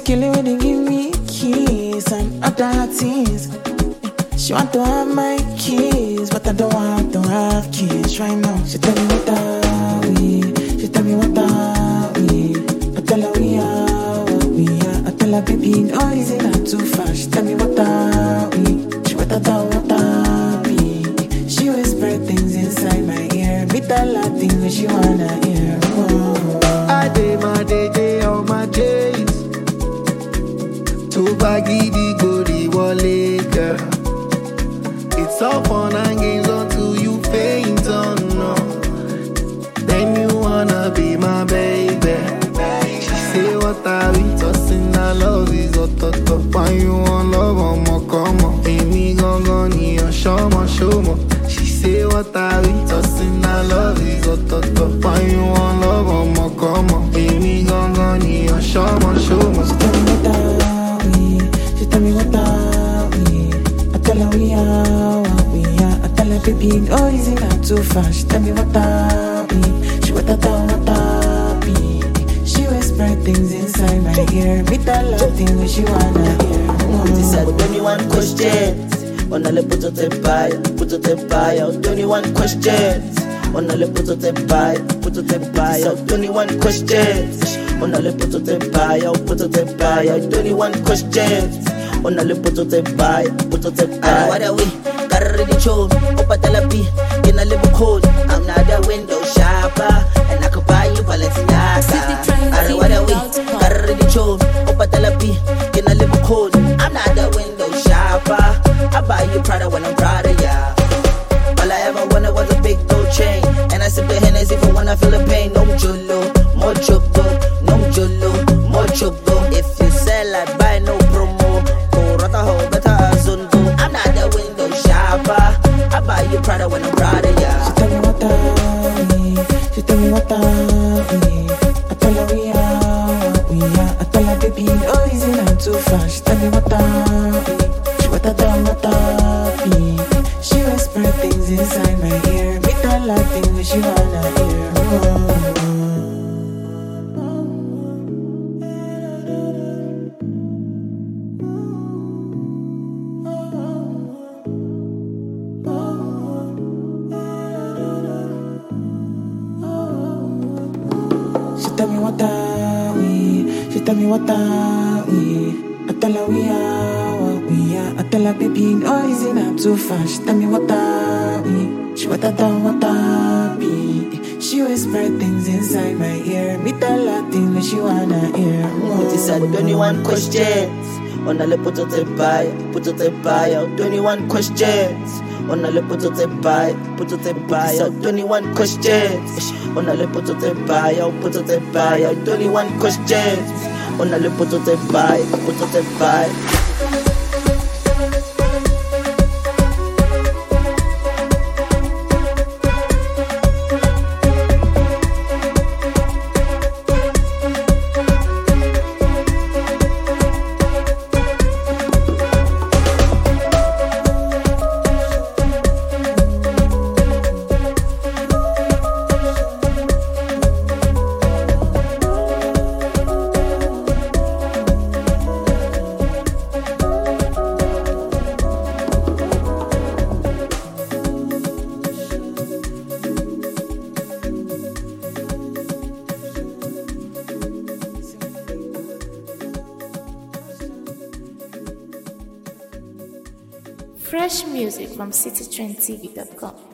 kill it when they give me keys and other things. She want to have my keys, but I don't want to have kids right now. She tell me what are we? She tell me what are we? I tell her we are what we are. I tell her baby, no, is it not too far? She tell me what are we? She what are we? She whisper things inside my ear. Me tell her things that she wanna hear. Oh. I day my day on my days. Too baggy the body wallet, girl. It's all fun and games until you faint on no. Then you wanna be my baby. She say what are we tossing? I love is a top. Why you want love on my come on? Amy gon' need a show me. She say what are we tossing? I love is a top. Why you want love on my come on? Amy gon' need a show me. She tell me what are we? I tell her we are what we are. I tell her baby, no, is it not too far? She tell me what are we? She what are we? She whisper things inside my ear. Me tell her things that she wanna hear. She said 21 questions. Onale puto te paya. 21 questions. Onale puto te paya. 21 questions. Onale puto te paya. 21 questions. Onale puto te paya. What are we? Carry the chore. Opa talapi. In a little cold. I'm not a window shopper. And I could buy you Balenciaga. What are we? Carry the chore. Opa talapi. In a little cold. I'm not a window shopper. I buy you Prada when I'm proud of ya. All I ever wanted was a big gold chain. And I sip the Hennessy for when I feel the pain. No jolo, more choco. No jolo, more choco. If you sell, I buy no promo. Go rata ho, better azundo. I'm not the window shopper. I buy you Prada when I'm proud of ya. She tell me what are we? She tell me what are we? I tell her we are what we are. I tell her baby, no, is it not too far? She tell me what are we? She what are we? She whisper things inside my ear. Me tell her things that she wanna hear. Oh. She tell me what are we? She tell me what are we? I tell her we are what we are. I tell her baby, no, is it not too far? She tell me what are we? She what are we? She whisper things inside my ear. Me tell her things that she wanna hear. She said 21 questions. Onale puto te paya. 21 questions. Onale puto te paya. 21 questions. Onale puto te paya. 21 questions. Onale puto te paya. Fresh music from citytrendtv.com.